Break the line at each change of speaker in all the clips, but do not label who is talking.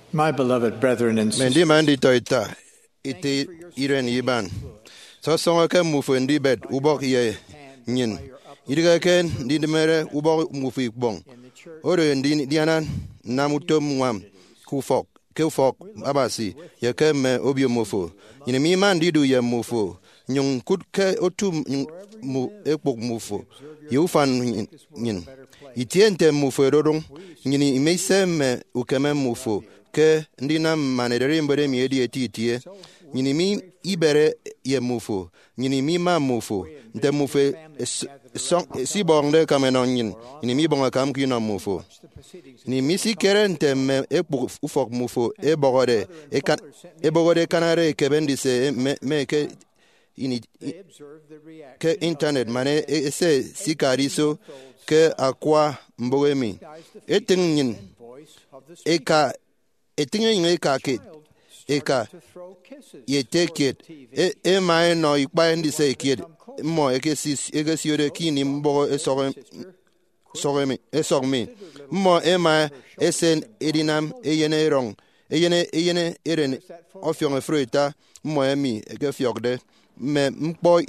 My beloved brethren and
Mendi
sisters,
mandi toita iti iren iban. So songa ke mufu ndi bed ubok ye nyin. Idiga ken ndi mere ubok mufu ikbong. Ore ndi dianan namutom ngam kufok kufok abasi ye ke me obio mufu. Yini mi man didu ye mufu. Nyung kut ke otum mu epok mufu. Yufan nyin. Itiente mufu rodong. Yini imeise me ukeme mufu. Ke ndi na manedere mbere mi edi etitie nyini mi ibere ye mufu nyini mi ma mufu nte mufu si bonde kamenon nyini mi bonga kam ki na mufu ni mi si kere nte me epu ufok mufu e bogode kanare kebendi se me ke ini ke internet mane ese sikariso ke akwa mbogemi eting nyin eka etinge inge kake eka ye take it e mai no ikpa ndi se kid mo ekesi ore kini mbo esogme mo e mai esen edinam eyene rong eyene eren ofiong fruita mo emi eke fiogde me mpo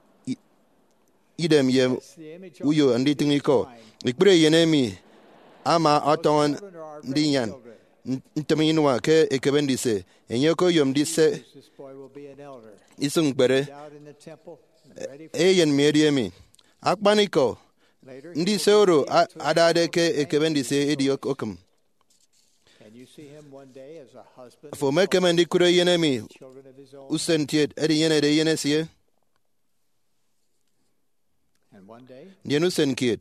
idem ye uyo ndi tingiko ikpre yene mi ama aton ndinyan ntaminwa ke ekebendise enyeko yom dise isung bere eyen mediemi akpaniko ndi seoro adade ke ekebendise edi okum fo me kemendi kure yenemi usentiet edi yene de yene sie ndienu senkit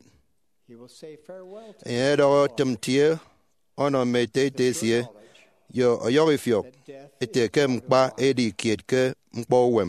edo temtie ono metete sie yo oyorifiok ete ke mkpa edi kiet ke mkpo wem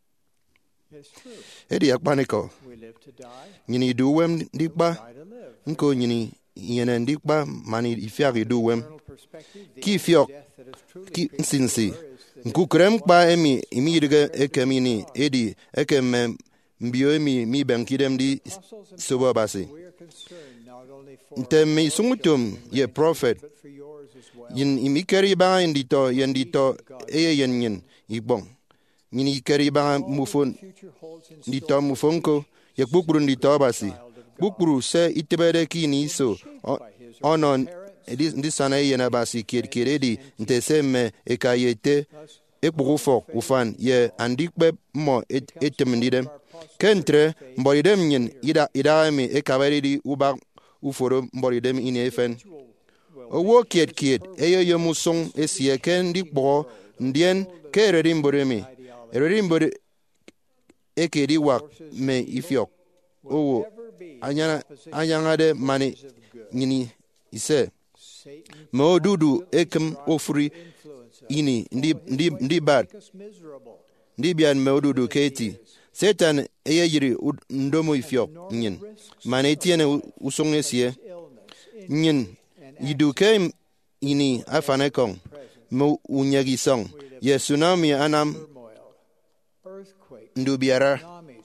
edi akpaniko nyini du wem dikpa nko nyini yene dikpa mani ifiaki du wem ki fiok ki nsinsi nkukre mkpa emi imidige ekemini edi ekeme mbio emi mi benkidem di sobo basi nte mi sungutum ye prophet yin imikeri ba yendito eye yen ibong yin ikeri ba mufon ndito mufonko ye kpukpuru ndito basi kpukpuru se itebere kini so onon ndi sana yena basi kiredi nte se me ekayete ekpukufok ufan ye andikpe mo etemndidem kentre mboridem nyin ida mi ekaberi ubak uforo mboridem inefen owo kiet eyo yomusong esie ken dikpo ndien ke rerimboremi ererimbor ekedi wak me ifiok owo anyangade mani nyini ise mo dudu ekem ofuri ini ndi bad ndi bian me dudu keti Satan eye yiri ndomo ifiok nyin mane tiene usong esie nyin iduke ini afanekong mo unyagi song ye tsunami anam ndubiara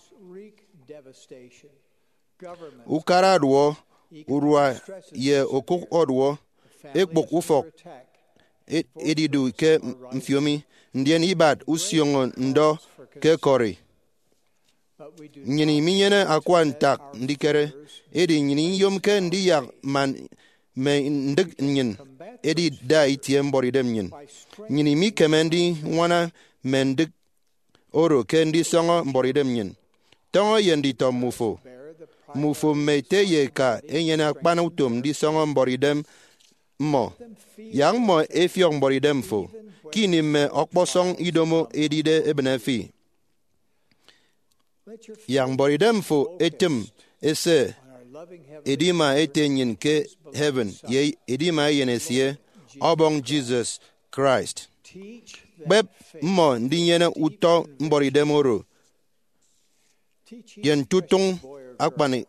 ukara duo urwa ye okuk odwo ekbok ufok edidu ke mfiomi ndien ibad usiongo ndo ke kori nyini minyene akwa ntak ndikere edi nyini yom ke ndi yak man me ndik nyin edi da itie mboridem nyini mi kemendi wana mendik oro ke ndi songo mboridem nyin tongo yendi to mufo mete ye ka enyene akpana utom ndi songo mboridem mo yang mo efiok mboridem fo kini me okposong idomo edide ebenefi yang boridem fo etem ese edima etenyin ke heaven ye edima yenesie obong Jesus Christ beb mo ndinyene uto mboridem oro yen tutung akpani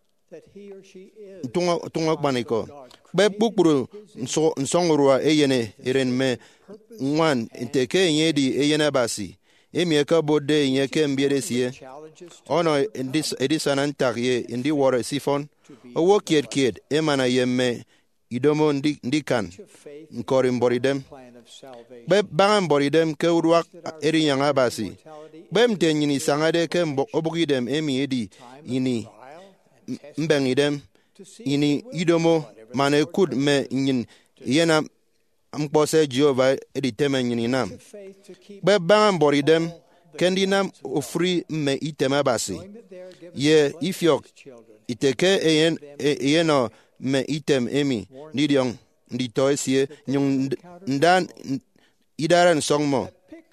tunga akpaniko beb bukuru nsongurwa eyene erenme ngwan inteke yedi eyene basi emieka bode nyeke mbieresie ono edisanan takye indi wore sifon owo kiet emana yemme idomo ndikan nkori mboridem be banga mboridem ke uruak eri yang abasi bem te nyini sangade ke obugidem emi edi ini mbengidem ini idomo mane kud me nyin yena mkpose Jehova edi teme nyini nam be banga mboridem kendinam ofri me iteme basi ye ifyok iteke eyeno me item emi nidiong nditoesie nyung ndan idaran songmo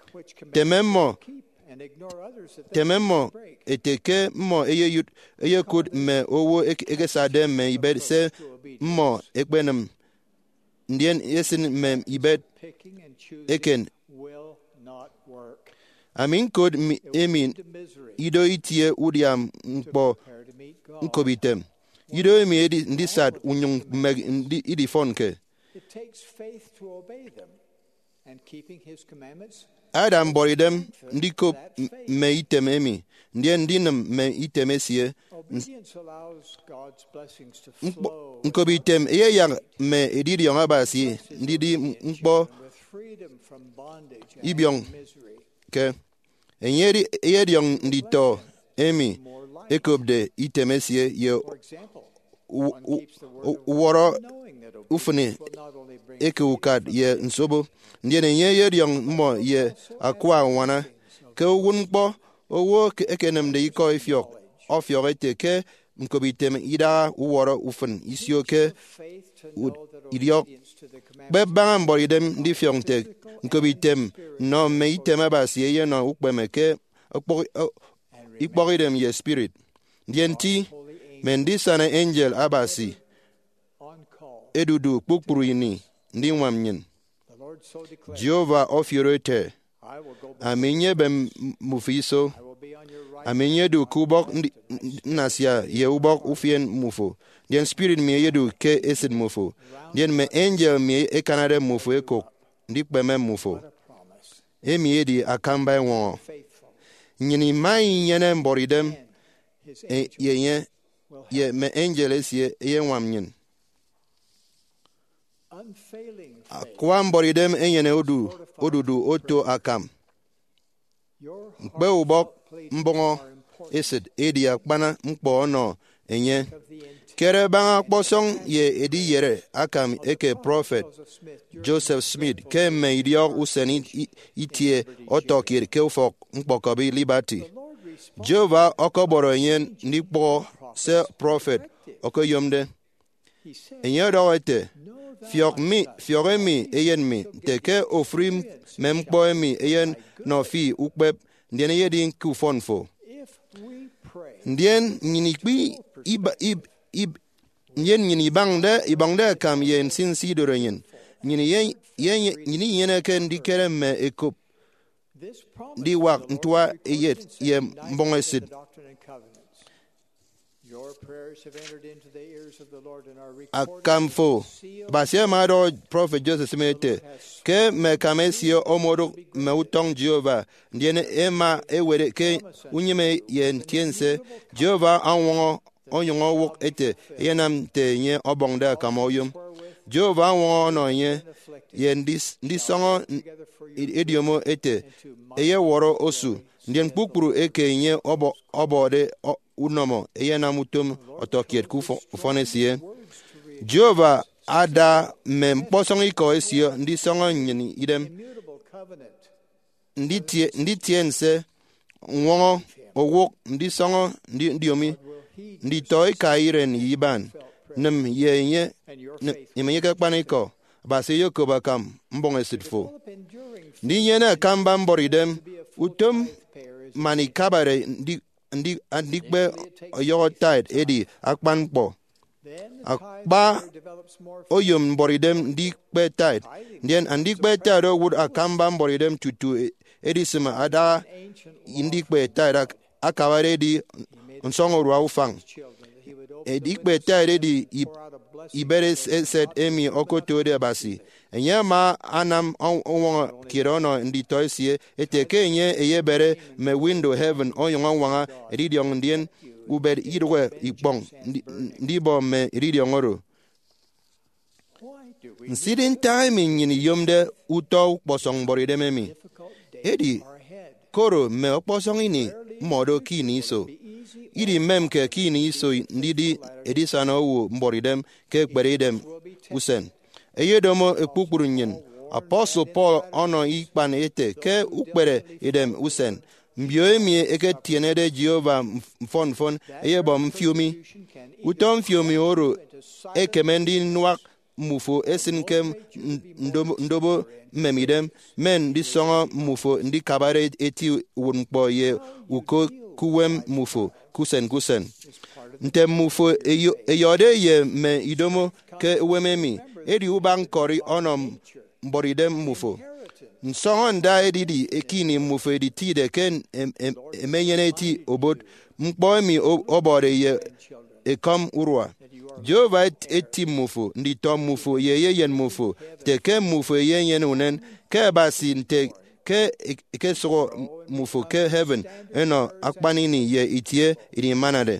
tememmo eteke mo eye kud me owo egesade me ibed se mo ekbenem ndien yesin me ibed eken amin kud emin ido itie udiam mpo nkobitem ido emi edi ndisat unyung meg idi fonke Adam boridem ndiko me item emi ndien ndinem me item esie nkobitem eye yang me edidi yang abasi ndidi mpo ibiong ke enyeri eye diong ndito emi ekobde item esie ye woro ufune eke ukad ye nsobo ndiene ye diong mo ye akwa wana ke wunpo owo ekenem de iko ifyok ofyok eteke mkobitem ida woro ufun isioke idiok be banga mboridem ndi fyongte mkobitem no me itema basi ye no ukpemeke ikporidem ye spirit ndienti mendisana angel abasi edudu kpukpuru ini ndi nwamnyin Jehova ofiote aminye bem mufiso aminye du kubok nasia ye ubok ufien mufo den spirit me yedu ke esid mufo den me angel me ekanade mufo ekok ndi kpeme mufo emi yedi akamba won nyini mai yene mboridem ye me angel esie ye nwamnyin kwa mboridem enyene odudu oto akam mkpe ubok mbongo esid edi akpana mkpo ono enye kere banga kposong ye edi yere akam eke prophet Joseph Smith ke me idiok usen itie otokir ke ufok mkpokobi liberty Jehova okoboro enye nikpo se prophet okoyomde enye dowete fioremi eyenmi teke ofrim mempoemi eyen no fi ukpep ndien yedin kufonfo ndien nyinikpi nyini ibangde kam yen sinsi dorenyen nyini yene ken dikere me ekop di wak ntwa eyet ye mbongesid akamfo basia mado prophet Joseph Smith ke me kamesio omodo me utong Jehova ndiene ema ewere ke unyime yen tiense Jehova anwo onyongo wok ete yenam te nye obongda kamoyum Jehova anwo no nye yen disongo idiomo ete eye woro osu ndien kpukpuru eke nye obode unomo eyena mutum otokiet ku fonesie Jehova ada mem posong iko esio ndi songo nyini idem ndi tiense nwo owok ndi songo ndi omi ndi toy kairen yiban nem yenye yemenye ka paniko base yoko bakam mbonge sidfo ndi yena kamba mboridem utum mani kabare ndi andikbe oyo tide edi akpanpo akba oyom mboridem ndikbe tide ndien andikbe tide would akamba mboridem tutu edi sima ada indikbe tide akaware di nsongo ruwa ufang edikbe tide edi ibere set emi okoto de basi enye ma anam onwa kirono ndi toisie eteke enye eyebere me window heaven oyonwa wanga ridiong ndien uber irwe ipong ndi bo me ridiong oro Nsidin time nyini yomde uto kposong boridem mi. Edi koro me okposong ini modo kini so. Idi mem ke kini so ndidi edisana owo boridem ke beridem usen. Eyedomo ekpukpuru nyin. Apostle Paul ono ikpan ete ke ukpere edem usen. Mbio emi eke tienede Jehova mfon eyebo mfiomi. Utom fiomi oro ekemendi nwak mufo esin kem ndobo memidem men di songo mufo ndi kabare eti wunpo ye uko kuwem mufo kusen. Nte mufo eyode ye me idomo ke wememi edi ubang kori onom boridem mufo. Nsongo nda edidi ekini mufo editide ken emenyeneti obot mkpoemi obore ye ekom urwa. Jehova eti mufo ndi tom mufo ye yen mufo te ke mufo ye yen unen ke basi nte ke so mufo ke heaven eno akpanini ye itie ini manade.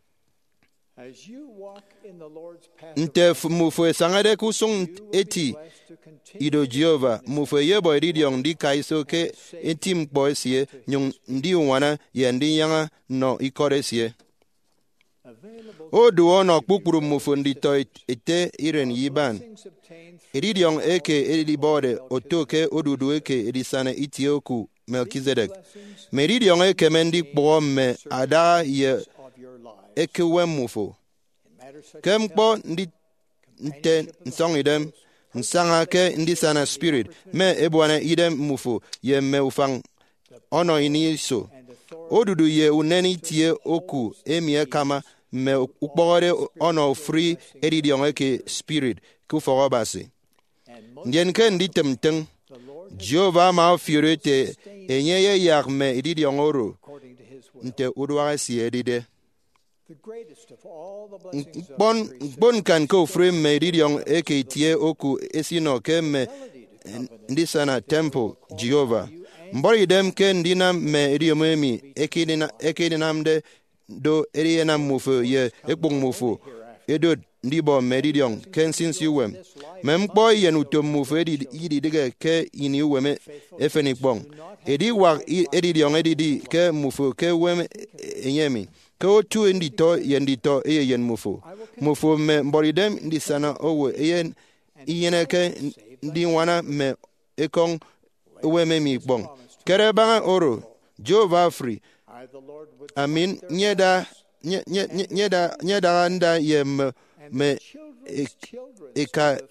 Nte mufo sangade kusung eti ido Jehova mufo yebo edidiong ndi kaiso ke eti mkpo esie nyung ndi wana ye ndi yanga no ikore sie. O duo no kpukpuru mufo ndi to ete iren yiban. Edidiong eke edibode otoke odudu eke edisane itioku Melkizedek. Meridiong eke mendi kpo me ada ye eke wemufo. Kempo ndi nte nsong idem nsanga ke ndi sana spirit me ebwana idem mufo ye me ufang ono ini so. Odudu ye uneni tie oku emie kama me ukpogore ono free edidiong eke spirit kufogo basi. Ndien ke ndi temteng Jehova ma fiorete enyeye yak me edidiong oro nte udware si edide. Bon kan ko free me edidiong eke tie oku esino ke me ndi sana temple Jehova. Mbori dem ke ndina me ediomemi eke dinamde do eriena mufo ye ekpong mufo edo ndibo medidiong ken since yuwem mempo ye nutom mufo edi dige ke ini weme efeni kpong edi wa edidiong edidi ke mufo ke wem enyemi ke otu ndito ye ndito eye yen mufo me mboridem ndi sana owo eyen iyene ke ndi wana me ekong weme mi kpong kere banga oro Jehova free. Amin nyeda nda ye me eka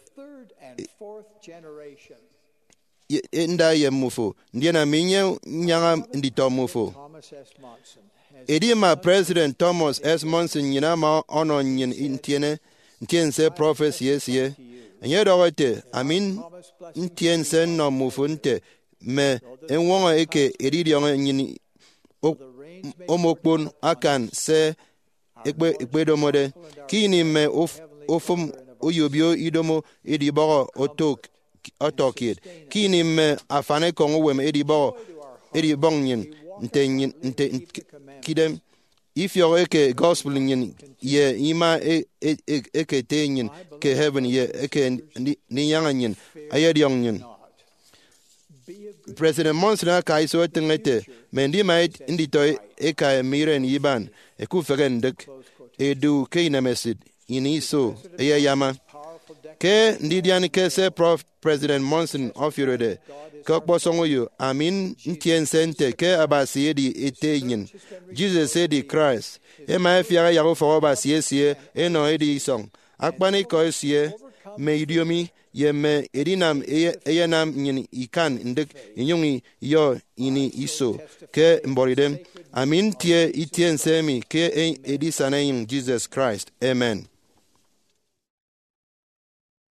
nda ye mufo ndiena minye nyanga ndito mufo edima President Thomas S. Monson nyina ma ono nyin ntiense prophet yesie nyedote amin ntiense no mufo nte me enwongo eke edidiong nyin omokpon akan se ekpedomode kini me ofum oyobio idomo edibogo otokid kini me afane kongo wem edibong nyin nte kidem ifyo eke gospel nyin ye ima eke te nyin ke heaven ye eke ni yanga nyin ayediong nyin. President Monson ka iso tengete mendi mait indito eka miren yiban ekufegen dek edu keina mesid iniso eyama ke ndidian ke se President Monson ofirede ka posongoyo amin ntiensente ke abasi edi etenyin Jesus edi Christ ema fiara yago fo basi esie eno edi song akpani ko esie me idiomi ye me edinam eyenam nyin ikan ndek inyungi yo ini iso ke mboridem amin tie itiensemi ke edisanayin Jesus Christ amen.